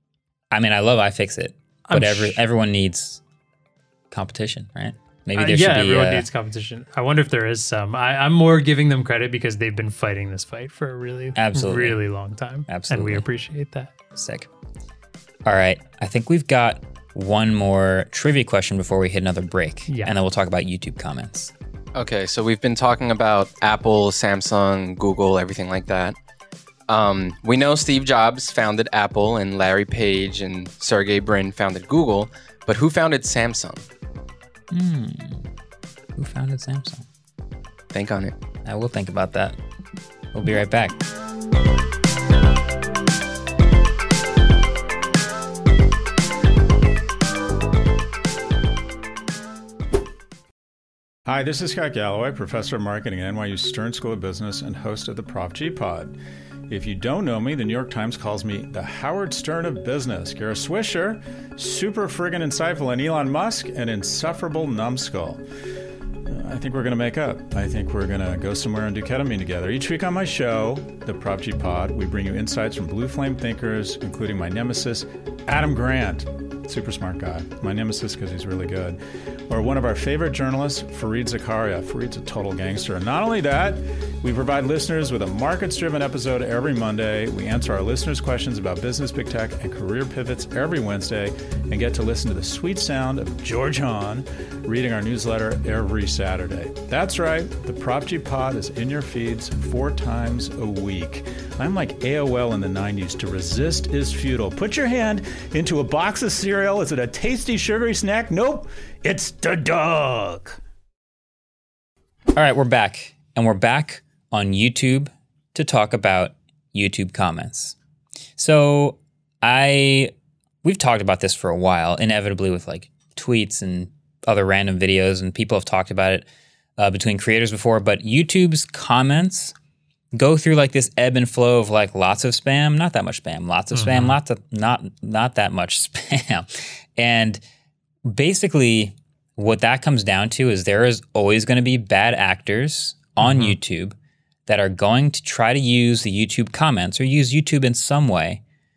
I mean, I love iFixit, I'm but every, sh- everyone needs competition, right? Maybe Uh, there yeah, should be. everyone uh, needs competition. I wonder if there is some. I, I'm more giving them credit because they've been fighting this fight for a really, Absolutely. really long time. Absolutely. And we appreciate that. Sick. All right. I think we've got one more trivia question before we hit another break. Yeah. And then we'll talk about YouTube comments. Okay, so we've been talking about Apple, Samsung, Google, everything like that. Um, we know Steve Jobs founded Apple and Larry Page and Sergey Brin founded Google, but who founded Samsung? Who founded Samsung? Think on it. I will think about that. We'll be right back. Hi, this is Scott Galloway, professor of marketing at N Y U Stern School of Business and host of the Prof G Pod. If you don't know me, the New York Times calls me the Howard Stern of business. You're a swisher, super friggin' insightful, and Elon Musk, an insufferable numbskull. Uh, I think we're going to make up. I think we're going to go somewhere and do ketamine together. Each week on my show, the Prop G Pod, we bring you insights from blue flame thinkers, including my nemesis, Adam Grant. Super smart guy. My nemesis because he's really good. Or one of our favorite journalists, Fareed Zakaria. Fareed's a total gangster. And not only that, we provide listeners with a markets-driven episode every Monday. We answer our listeners' questions about business, big tech, and career pivots every Wednesday, and get to listen to the sweet sound of George Hahn reading our newsletter every Saturday. That's right. The Prop G Pod is in your feeds four times a week. I'm like A O L in the nineties. To resist is futile. Put your hand into a box of cereal. Is it a tasty, sugary snack? Nope. It's the dog. All right, we're back. And we're back on YouTube to talk about YouTube comments. So I we've talked about this for a while, inevitably with like tweets and other random videos, and people have talked about it uh, between creators before, but YouTube's comments go through like this ebb and flow of like lots of spam, not that much spam, lots of spam, lots of not not that much spam. And basically what that comes down to is there is always going to be bad actors on YouTube that are going to try to use the YouTube comments or use YouTube in some way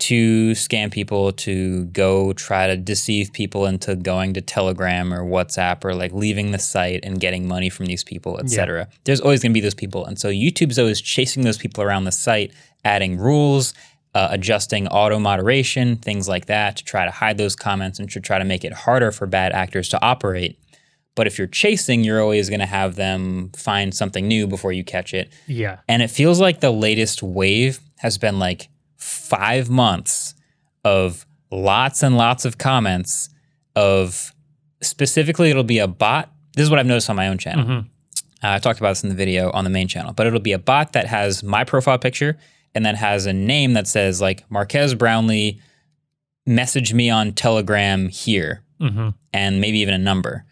to scam people, to go try to deceive people into going to Telegram or WhatsApp or like leaving the site and getting money from these people, et cetera. Yeah. There's always going to be those people. And so YouTube's always chasing those people around the site, adding rules, uh, adjusting auto moderation, things like that to try to hide those comments and to try to make it harder for bad actors to operate. But if you're chasing, you're always going to have them find something new before you catch it. Yeah. And it feels like the latest wave has been like five months of lots and lots of comments of specifically it'll be a bot. This is what I've noticed on my own channel. Mm-hmm. Uh, I talked about this in the video on the main channel, but it'll be a bot that has my profile picture and then has a name that says like Marques Brownlee, message me on Telegram here, mm-hmm. and maybe even a number.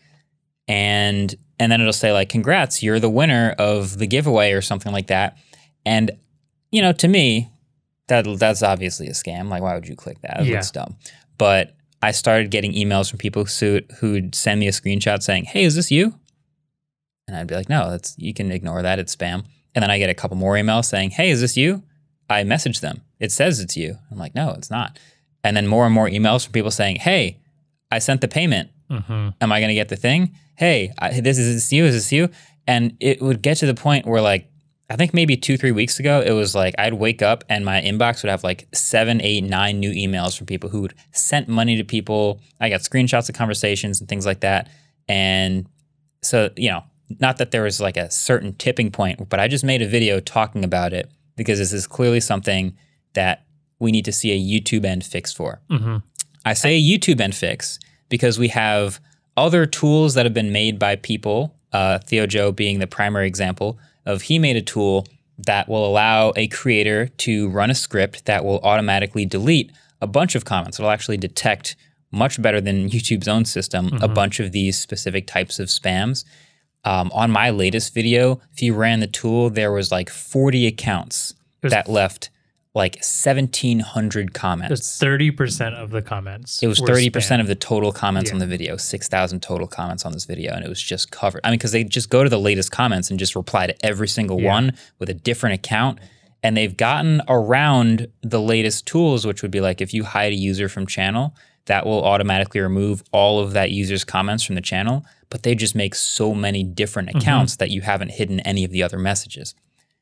And and then it'll say like, congrats, you're the winner of the giveaway or something like that. And, you know, to me, that that's obviously a scam. Like, why would you click that? It yeah. looks dumb. But I started getting emails from people who, who'd send me a screenshot saying, hey, is this you? And I'd be like, no, that's you can ignore that. It's spam. And then I get a couple more emails saying, hey, is this you? I message them. It says it's you. I'm like, no, it's not. And then more and more emails from people saying, hey, I sent the payment. Mm-hmm. Am I going to get the thing? Hey, I, this is this you? Is this you? And it would get to the point where like, I think maybe two, three weeks ago, it was like I'd wake up and my inbox would have like seven, eight, nine new emails from people who'd sent money to people. I got screenshots of conversations and things like that. And so, you know, not that there was like a certain tipping point, but I just made a video talking about it because this is clearly something that we need to see a YouTube end fix for. Mm-hmm. I say a YouTube end fix because we have other tools that have been made by people, uh, Theo Joe being the primary example, of he made a tool that will allow a creator to run a script that will automatically delete a bunch of comments. It'll actually detect much better than YouTube's own system mm-hmm. a bunch of these specific types of spams. Um, on my latest video, if you ran the tool, there was like forty accounts was, that left like seventeen hundred comments. It was thirty percent of the comments. It was thirty percent of the total comments yeah. on the video, six thousand total comments on this video, and it was just covered. I mean, because they just go to the latest comments and just reply to every single yeah. one with a different account, and they've gotten around the latest tools, which would be like if you hide a user from channel, that will automatically remove all of that user's comments from the channel, but they just make so many different accounts mm-hmm. that you haven't hidden any of the other messages.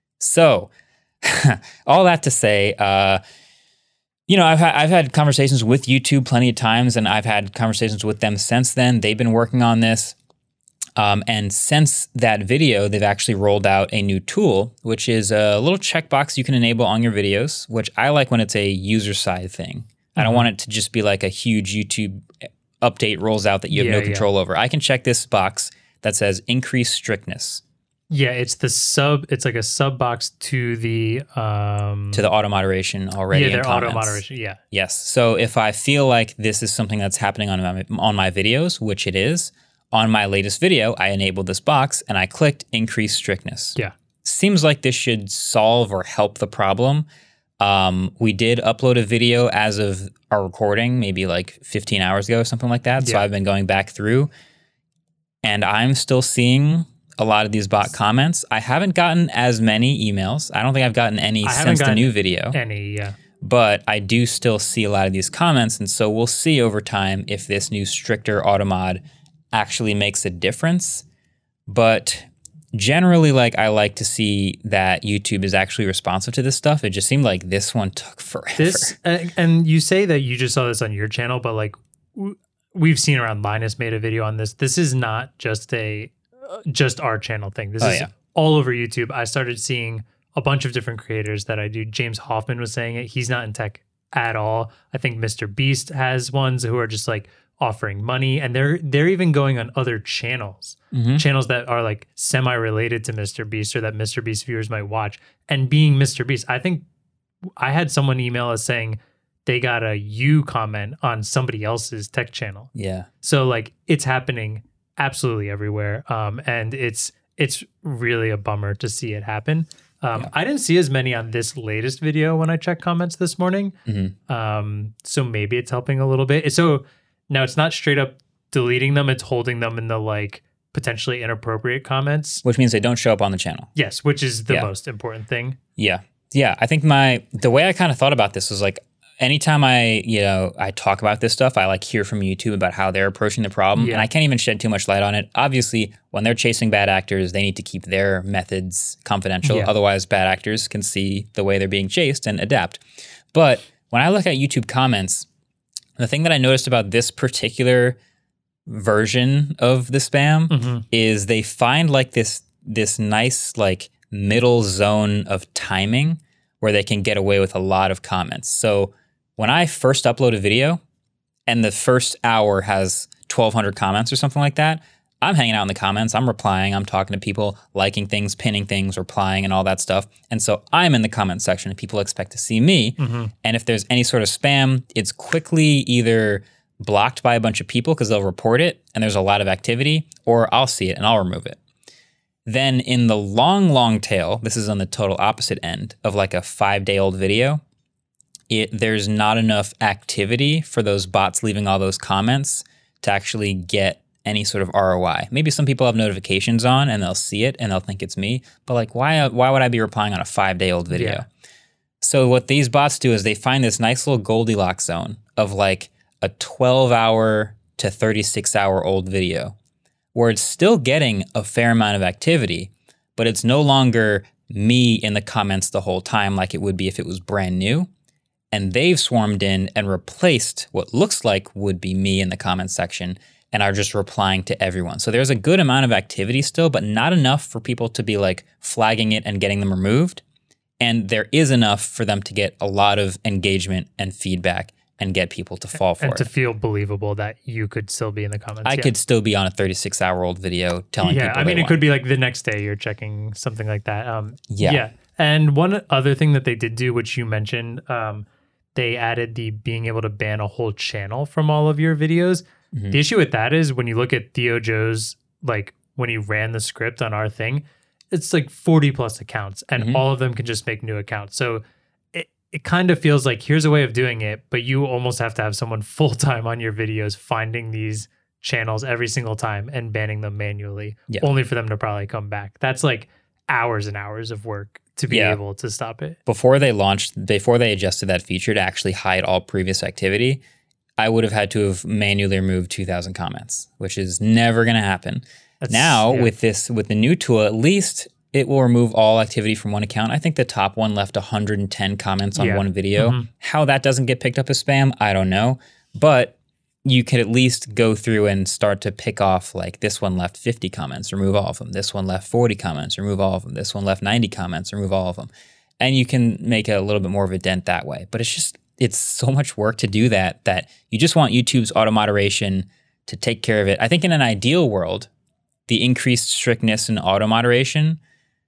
So all that to say, uh, you know, I've, ha- I've had conversations with YouTube plenty of times, and I've had conversations with them since then. They've been working on this. Um, and since that video, they've actually rolled out a new tool, which is a little checkbox you can enable on your videos, which I like when it's a user side thing. Mm-hmm. I don't want it to just be like a huge YouTube update rolls out that you have yeah, no control yeah. over. I can check this box that says increase strictness. Yeah, it's the sub. It's like a sub box to the um, to the auto moderation already. Yeah, their in auto moderation. Yeah. Yes. So if I feel like this is something that's happening on my on my videos, which it is, on my latest video, I enabled this box and I clicked increase strictness. Yeah. Seems like this should solve or help the problem. Um, we did upload a video as of our recording, maybe like fifteen hours ago or something like that. Yeah. So I've been going back through, and I'm still seeing a lot of these bot comments. I haven't gotten as many emails. I don't think I've gotten any I since the new video. Any, yeah. But I do still see a lot of these comments, and so we'll see over time if this new stricter automod actually makes a difference. But generally, like I like to see that YouTube is actually responsive to this stuff. It just seemed like this one took forever. This, and you say that you just saw this on your channel, but like we've seen around, Linus made a video on this. This is not just a just our channel thing. This oh, is yeah. all over YouTube. I started seeing a bunch of different creators that I do. James Hoffman was saying it. He's not in tech at all. I think Mister Beast has ones who are just like offering money, and they're they're even going on other channels, mm-hmm. channels that are like semi-related to Mister Beast or that Mister Beast viewers might watch. And being Mister Beast, I think I had someone email us saying they got a you comment on somebody else's tech channel. Yeah. So like it's happening absolutely everywhere. Um, and it's it's really a bummer to see it happen. Um, yeah. I didn't see as many on this latest video when I checked comments this morning. Mm-hmm. Um, so maybe it's helping a little bit. So now it's not straight up deleting them. It's holding them in the like potentially inappropriate comments. Which means they don't show up on the channel. Yes, which is the yeah. most important thing. Yeah. Yeah. I think my, the way I kind of thought about this was like, anytime I, you know, I talk about this stuff, I like hear from YouTube about how they're approaching the problem. Yeah. And I can't even shed too much light on it. Obviously, when they're chasing bad actors, they need to keep their methods confidential. Yeah. Otherwise, bad actors can see the way they're being chased and adapt. But when I look at YouTube comments, the thing that I noticed about this particular version of the spam Mm-hmm. is they find like this this nice like middle zone of timing where they can get away with a lot of comments. So when I first upload a video and the first hour has twelve hundred comments or something like that, I'm hanging out in the comments, I'm replying, I'm talking to people, liking things, pinning things, replying and all that stuff. And so I'm in the comment section and people expect to see me. Mm-hmm. And if there's any sort of spam, it's quickly either blocked by a bunch of people because they'll report it and there's a lot of activity, or I'll see it and I'll remove it. Then in the long, long tail, this is on the total opposite end of like a five-day-old video, it, there's not enough activity for those bots leaving all those comments to actually get any sort of R O I. Maybe some people have notifications on and they'll see it and they'll think it's me, but like why, why would I be replying on a five-day-old video? Yeah. So what these bots do is they find this nice little Goldilocks zone of like a twelve-hour to thirty-six-hour old video where it's still getting a fair amount of activity, but it's no longer me in the comments the whole time like it would be if it was brand new. And they've swarmed in and replaced what looks like would be me in the comments section and are just replying to everyone. So there's a good amount of activity still, but not enough for people to be like flagging it and getting them removed. And there is enough for them to get a lot of engagement and feedback and get people to fall for and it. to feel believable that you could still be in the comments. I yeah. could still be on a thirty-six-hour-old video telling yeah, people I mean, they it won. could be like the next day you're checking something like that. Um, Yeah. Yeah. And one other thing that they did do, which you mentioned, um, they added the being able to ban a whole channel from all of your videos. Mhm. The issue with that is when you look at Theo Joe's, like when he ran the script on our thing, it's like forty plus accounts and Mhm. all of them can just make new accounts. So it, it kind of feels like here's a way of doing it, but you almost have to have someone full time on your videos finding these channels every single time and banning them manually, Yeah. only for them to probably come back. That's like hours and hours of work to be Yeah. able to stop it. Before they launched, before they adjusted that feature to actually hide all previous activity, I would have had to have manually removed two thousand comments, which is never going to happen. That's- now yeah. with this, with the new tool, at least it will remove all activity from one account. I think the top one left one hundred ten comments on Yeah. one video. Mhm. How that doesn't get picked up as spam, I don't know. But you could at least go through and start to pick off like this one left fifty comments, remove all of them. This one left forty comments, remove all of them. This one left ninety comments, remove all of them. And you can make a little bit more of a dent that way. But it's just, it's so much work to do that, that you just want YouTube's auto moderation to take care of it. I think in an ideal world, the increased strictness in auto moderation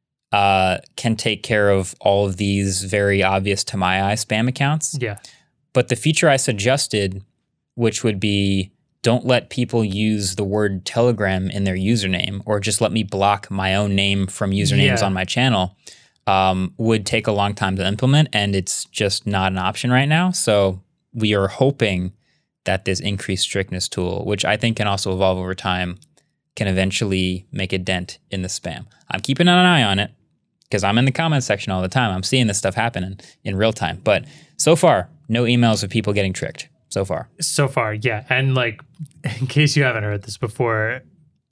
uh, can take care of all of these very obvious to my eye spam accounts. Yeah. But the feature I suggested, which would be don't let people use the word Telegram in their username or just let me block my own name from usernames Yeah. on my channel, um, would take a long time to implement, and it's just not an option right now. So we are hoping that this increased strictness tool, which I think can also evolve over time, can eventually make a dent in the spam. I'm keeping an eye on it because I'm in the comments section all the time. I'm seeing this stuff happen in, in real time. But so far, no emails of people getting tricked. So far. So far, yeah. And like, in case you haven't heard this before,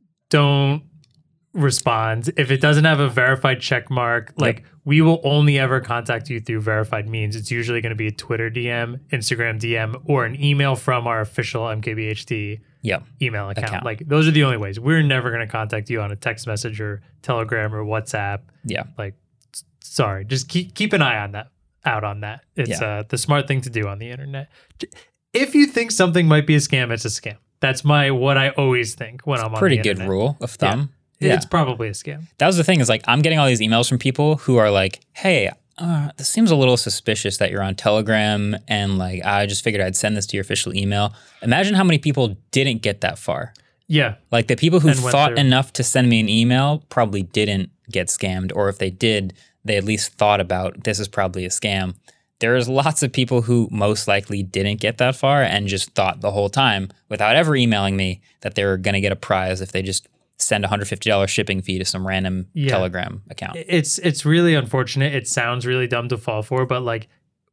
don't respond. If it doesn't have a verified check mark, like we will only ever contact you through verified means. It's usually going to be a Twitter D M, Instagram D M, or an email from our official M K B H D Yep. email account. Account. Like those are the only ways. We're never going to contact you on a text message or Telegram or WhatsApp. Yeah. Like, s- sorry, just keep keep an eye on that, out on that. It's Yeah. uh, the smart thing to do on the internet. J- If you think something might be a scam, it's a scam. That's my what I always think when I'm on Pretty the good internet. rule of Yeah. thumb. Yeah. It's probably a scam. That was the thing is like, I'm getting all these emails from people who are like, hey, uh, this seems a little suspicious that you're on Telegram. And like, I just figured I'd send this to your official email. Imagine how many people didn't get that far. Yeah. Like the people who And went thought through. enough to send me an email probably didn't get scammed. Or if they did, they at least thought about this is probably a scam. There's lots of people who most likely didn't get that far and just thought the whole time without ever emailing me that they were going to get a prize if they just send a one hundred fifty dollars shipping fee to some random Yeah. Telegram account. It's it's really unfortunate. It sounds really dumb to fall for, but like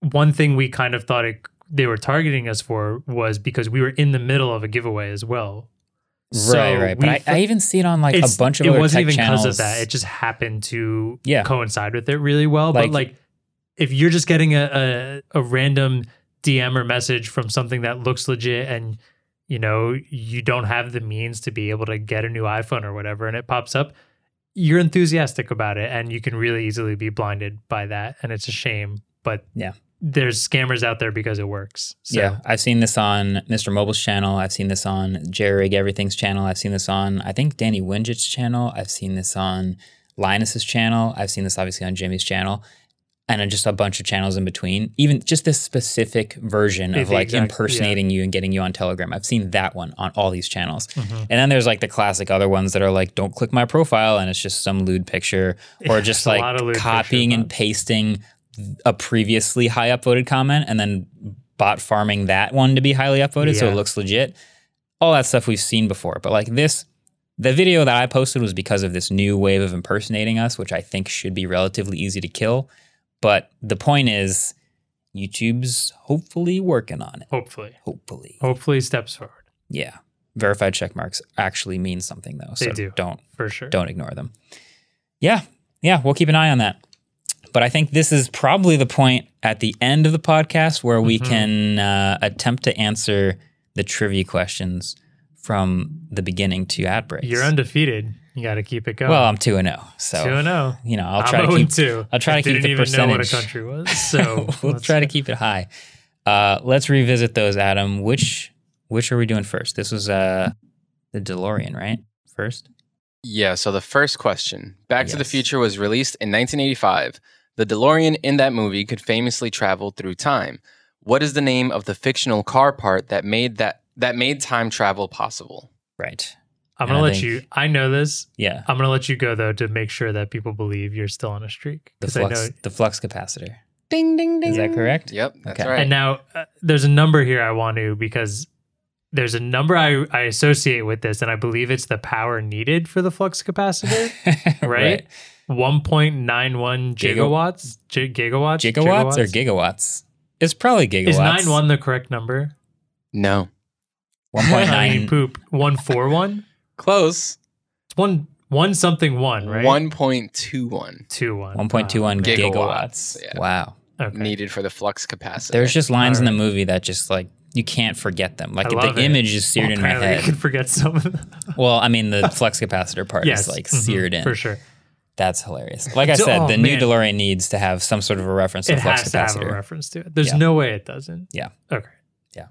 one thing we kind of thought it, they were targeting us for was because we were in the middle of a giveaway as well. So right, right. But I, I even see it on like a bunch of it other wasn't tech even channels. because of that. It just happened to Yeah. coincide with it really well. Like- but like, if you're just getting a, a a random D M or message from something that looks legit, and you know you don't have the means to be able to get a new iPhone or whatever, and it pops up, you're enthusiastic about it, and you can really easily be blinded by that, and it's a shame. But Yeah. there's scammers out there because it works. So, Yeah, I've seen this on Mister Mobile's channel. I've seen this on Jerry Rig Everything's channel. I've seen this on, I think, Danny Winget's channel. I've seen this on Linus's channel. I've seen this obviously on Jimmy's channel. And then just a bunch of channels in between. Even just this specific version of The like exact- impersonating you and getting you on Telegram. I've seen that one on all these channels. Mm-hmm. And then there's like the classic other ones that are like, don't click my profile, and it's just some lewd picture, or just a like lot of lewd copying picture and pasting a previously high upvoted comment and then bot farming that one to be highly upvoted so Yeah. it looks legit. All that stuff we've seen before. But like this, the video that I posted was because of this new wave of impersonating us, which I think should be relatively easy to kill. But the point is, YouTube's hopefully working on it. hopefully, Hopefully. hopefully steps forward Yeah. Verified check marks actually mean something though. So They do. don't for sure. don't ignore them. Yeah. Yeah, we'll keep an eye on that. But I think this is probably the point at the end of the podcast where we Mm-hmm. can uh, attempt to answer the trivia questions from the beginning to ad breaks. You're undefeated. You got to keep it going. Well, I'm two and zero, so two and zero. you know I'll I'm try to oh keep. and two. I'll try I to keep didn't the even percentage. know what a country was. So we'll let's- try to keep it high. Uh, let's revisit those, Adam. Which which are we doing first? This was uh, the DeLorean, right? First. Yeah, so the first question. Back to the Yes. Future was released in nineteen eighty-five. The DeLorean in that movie could famously travel through time. What is the name of the fictional car part that made that that made time travel possible? Right. I'm And gonna I let think- you. I know this. Yeah. I'm gonna let you go though to make sure that people believe you're still on a streak. The 'Cause I flux. know. The flux capacitor. Ding, ding, ding. Is that correct? Yep, that's Okay. right. And now uh, there's a number here I want to because there's a number I, I associate with this, and I believe it's the power needed for the flux capacitor, right? one point nine one Giga- gigawatts, G- gigawatts, Gigawatts or gigawatts? It's probably gigawatts. Is nine one the correct number? no. one point I mean, nine. poop. one four one. Close. It's one one something one, right? one point two one two one. one point two one Gigawatts, gigawatts. yeah. Wow. Oh, okay. needed for the flux capacitor. There's just lines in the Alright. movie that just like you can't forget them. Like I the love it. image is seared Well, in my apparently head. You can forget some of them. Well, I mean the flux capacitor part Yes, is like mhm, seared in. for sure. That's hilarious. Like I So- said, oh, the new man. DeLorean needs to have some sort of a reference to It flux has to have a capacitor. reference to it. There's Yeah. no way it doesn't. Yeah. Okay. Yeah.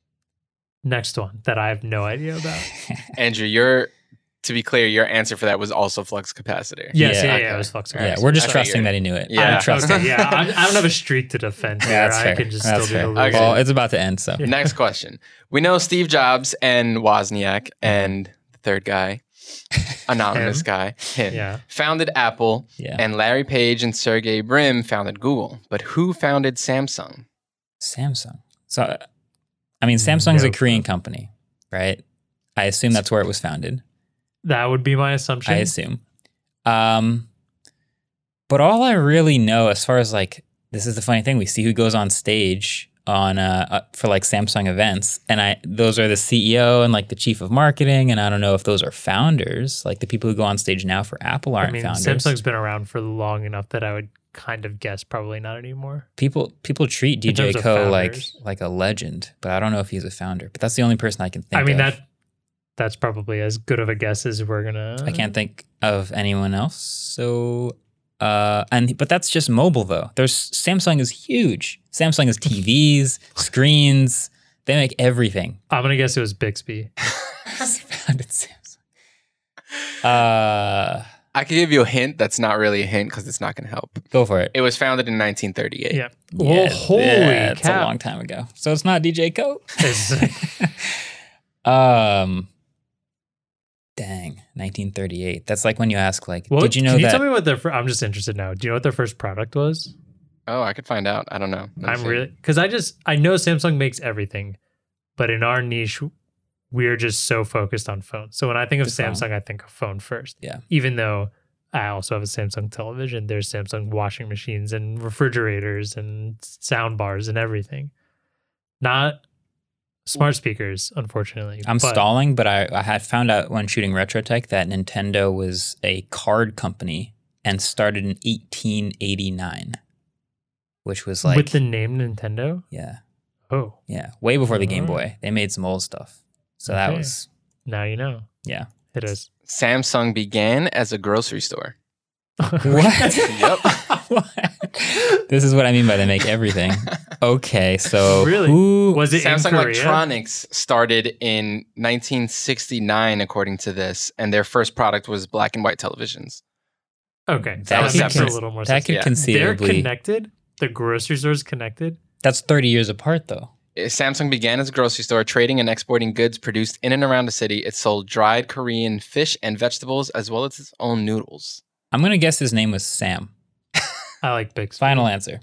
Next one that I have no idea about. Andrew, your to be clear, your answer for that was also flux capacitor. Yes, Yeah. yeah, yeah, Okay. it was flux. Yeah, we're just I trusting figured. that he knew it. Yeah. I trust okay, him. yeah. I, I don't have a streak to defend here. Yeah, that's I fair. can just That's still fair. do the Okay. Well, it's about to end, so Next question. We know Steve Jobs and Wozniak and the third guy, anonymous Him. guy, him, Yeah. founded Apple, yeah. and Larry Page and Sergey Brin founded Google. But who founded Samsung? Samsung. So, I mean, Samsung's No a Korean clue. company, right? I assume that's where it was founded. That would be my assumption. I assume. Um, but all I really know, as far as like, this is the funny thing, we see who goes on stage on uh, uh for like Samsung events, and I those are the C E O and like the chief of marketing, and I don't know if those are founders. Like the people who go on stage now for Apple aren't I mean, founders. Samsung's been around for long enough that I would kind of guess probably not anymore. People people treat D In J terms of Ko like founders. like a legend, but I don't know if he's a founder. But that's the only person I can think I mean of. that that's probably as good of a guess as we're gonna. I can't think of anyone else. So, uh, and but that's just mobile though. There's Samsung is huge. Samsung is T Vs, screens. They make everything. I'm gonna guess it was Bixby. Founded Samsung. Uh, I could give you a hint that's not really a hint because it's not going to help. go for it. It was founded in nineteen thirty-eight. Yeah. Yeah, Well, holy yeah, it's a cow! long time ago. So it's not D J Ko. It's- um, dang, nineteen thirty-eight. That's like when you ask, like, What, did you know can you that? tell me what their? fir- I'm just interested now. Do you know what their first product was? Oh, I could find out. I don't know. Let me I'm see. really because I just I know Samsung makes everything, but in our niche, we're just so focused on phones. So when I think of The phone. Samsung, I think of phone first. Yeah. Even though I also have a Samsung television. There's Samsung washing machines and refrigerators and sound bars and everything. Not smart speakers, unfortunately. I'm but, stalling, but I, I had found out when shooting RetroTech that Nintendo was a card company and started in eighteen eighty-nine, which was like... With the name Nintendo? Yeah. Oh. Yeah. Way before the Game Oh. Boy. They made some old stuff. So that Okay. was... Now you know. Yeah. It is. Samsung began as a grocery store. What? Yep. What? This is what I mean by they make everything. Okay, so Really? who Was it Samsung in Korea? Electronics started in nineteen sixty-nine, according to this, and their first product was black and white televisions. Okay. that, That was could separate. con- makes a little more that sense. could Yeah. They're conceivably... connected? The grocery store's connected? That's thirty years apart, though. Samsung began as a grocery store, trading and exporting goods produced in and around the city. It sold dried Korean fish and vegetables, as well as its own noodles. I'm going to guess his name was Sam. I like Bixby. Final answer.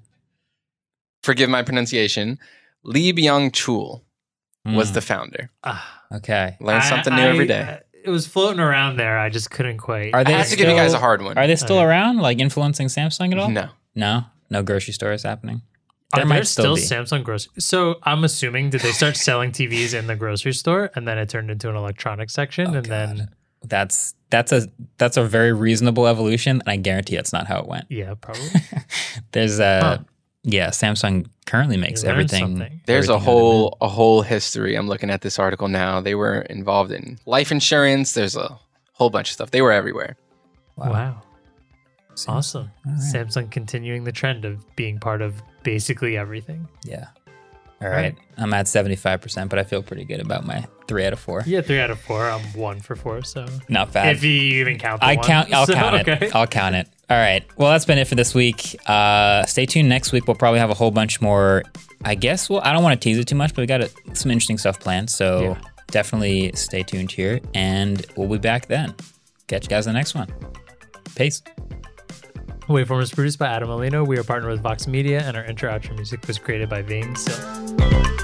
Forgive my pronunciation. Lee Byung-chul was Mm, the founder. Ah, Okay. Learn I- something new I- every day. It was floating around there. I just couldn't quite. Are I they have to give you guys a still- hard one. Are they still Okay. around, like influencing Samsung at all? No. No? No grocery stores happening? Are There there might still still, be. Samsung grocery? So I'm assuming did they start selling T Vs in the grocery store and then it turned into an electronics section Oh, and then God. That's that's a that's a very reasonable evolution, and I guarantee that's not how it went. yeah, probably. There's a Huh. yeah, Samsung currently makes You learn everything. something. There's a everything out of whole a whole history. I'm looking at this article now. They were involved in life insurance. There's a whole bunch of stuff. They were everywhere. it. Wow. Wow. Samsung. Awesome. All right. Samsung continuing the trend of being part of basically everything. Yeah. All right. I'm at seventy-five percent, but I feel pretty good about my three out of four. Yeah, three out of four. I'm one for four. So Not bad. if you even count the I one. count. I'll So, count it. okay. I'll count it. All right. Well, that's been it for this week. Uh, stay tuned next week. We'll probably have a whole bunch more. I guess. Well, I don't want to tease it too much, but we got a, some interesting stuff planned. So Yeah. definitely stay tuned here, and we'll be back then. Catch you guys in the next one. Peace. Waveform is produced by Adam Molino. We are partnered with Vox Media, and our intro outro music was created by Vane Silk.